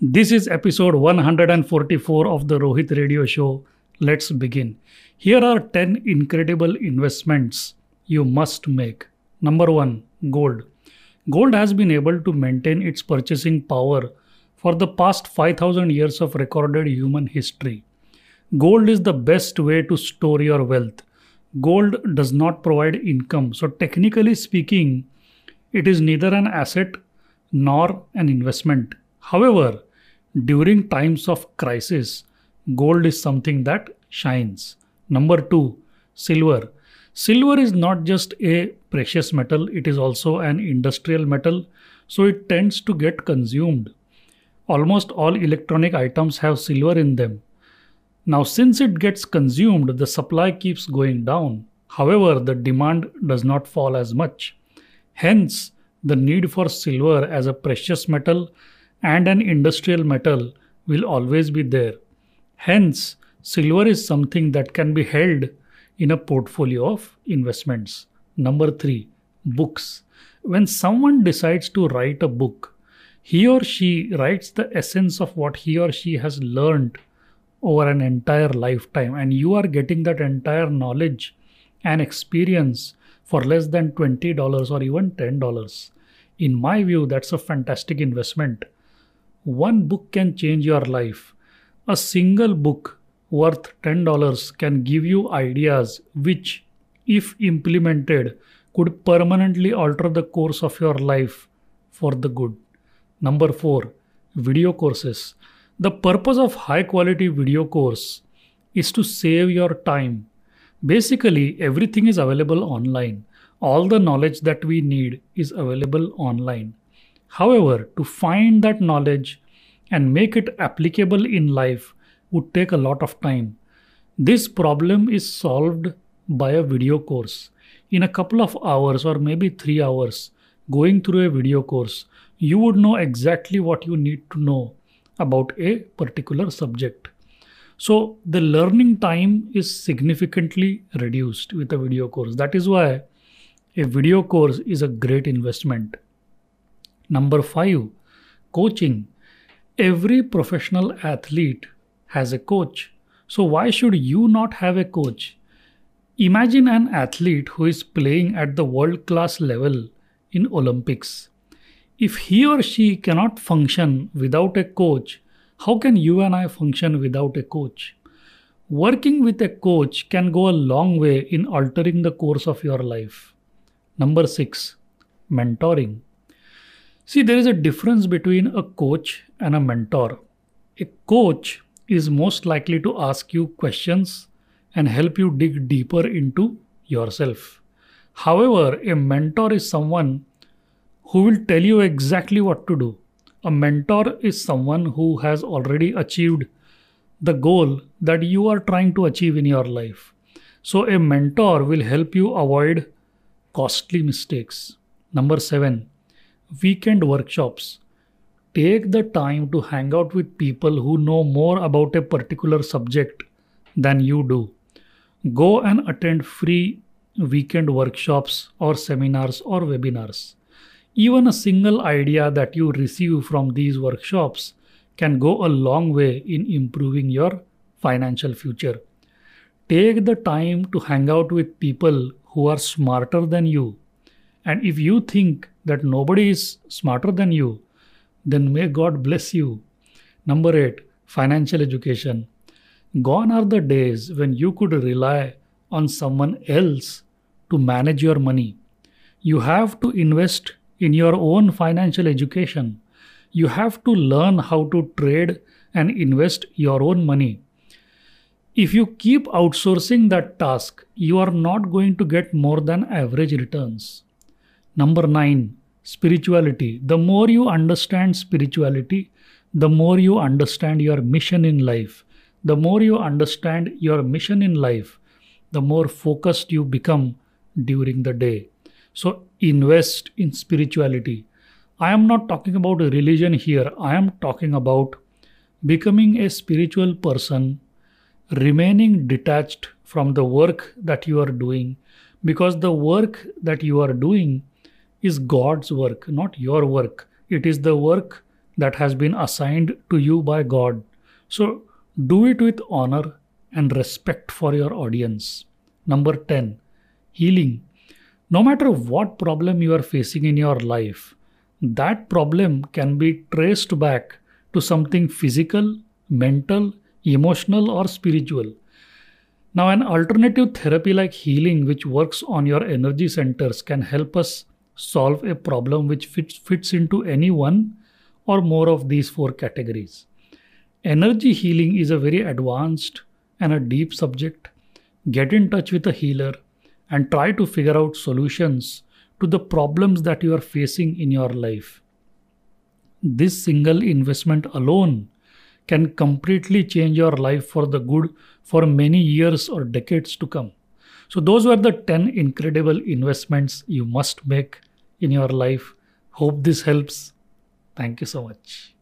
This is episode 144 of the Rohit Radio Show. Let's begin. Here are 10 incredible investments you must make. Number 1, gold. Gold has been able to maintain its purchasing power for the past 5000 years of recorded human history. Gold is the best way to store your wealth. Gold does not provide income, so technically speaking, it is neither an asset nor an investment. However, during times of crisis, gold is something that shines. Number 2, silver. Silver is not just a precious metal, it is also an industrial metal, so it tends to get consumed. Almost all electronic items have silver in them. Now, since it gets consumed, the supply keeps going down. However, the demand does not fall as much. Hence, the need for silver as a precious metal and an industrial metal will always be there. Hence, silver is something that can be held in a portfolio of investments. Number 3, books. When someone decides to write a book, he or she writes the essence of what he or she has learned over an entire lifetime, and you are getting that entire knowledge and experience for less than $20 or even $10. In my view, that's a fantastic investment. One book can change your life. A single book worth $10 can give you ideas which, if implemented, could permanently alter the course of your life for the good. Number 4, video courses. The purpose of high quality video course is to save your time. Basically, everything is available online. All the knowledge that we need is available online. However, to find that knowledge and make it applicable in life would take a lot of time. This problem is solved by a video course. In a couple of hours or maybe 3 hours, going through a video course, you would know exactly what you need to know about a particular subject. So the learning time is significantly reduced with a video course. That is why a video course is a great investment. Number 5, coaching. Every professional athlete has a coach. So why should you not have a coach? Imagine an athlete who is playing at the world-class level in Olympics. If he or she cannot function without a coach, how can you and I function without a coach? Working with a coach can go a long way in altering the course of your life. Number 6, mentoring. See, there is a difference between a coach and a mentor. A coach is most likely to ask you questions and help you dig deeper into yourself. However, a mentor is someone who will tell you exactly what to do. A mentor is someone who has already achieved the goal that you are trying to achieve in your life. So a mentor will help you avoid costly mistakes. Number 7, weekend workshops. Take the time to hang out with people who know more about a particular subject than you do. Go and attend free weekend workshops or seminars or webinars. Even a single idea that you receive from these workshops can go a long way in improving your financial future. Take the time to hang out with people who are smarter than you. And if you think that nobody is smarter than you, then may God bless you. Number 8, financial education. Gone are the days when you could rely on someone else to manage your money. You have to invest in your own financial education. You have to learn how to trade and invest your own money. If you keep outsourcing that task, you are not going to get more than average returns. Number 9, spirituality. The more you understand spirituality, the more you understand your mission in life. The more you understand your mission in life, the more focused you become during the day. So invest in spirituality. I am not talking about religion here. I am talking about becoming a spiritual person, remaining detached from the work that you are doing, because the work that you are doing is God's work, not your work. It is the work that has been assigned to you by God. So do it with honor and respect for your audience. Number 10, healing. No matter what problem you are facing in your life, that problem can be traced back to something physical, mental, emotional, or spiritual. Now, an alternative therapy like healing, which works on your energy centers, can help us solve a problem which fits into any one or more of these four categories. Energy healing is a very advanced and a deep subject. Get in touch with a healer and try to figure out solutions to the problems that you are facing in your life. This single investment alone can completely change your life for the good for many years or decades to come. So, those were the 10 incredible investments you must make in your life. Hope this helps. Thank you so much.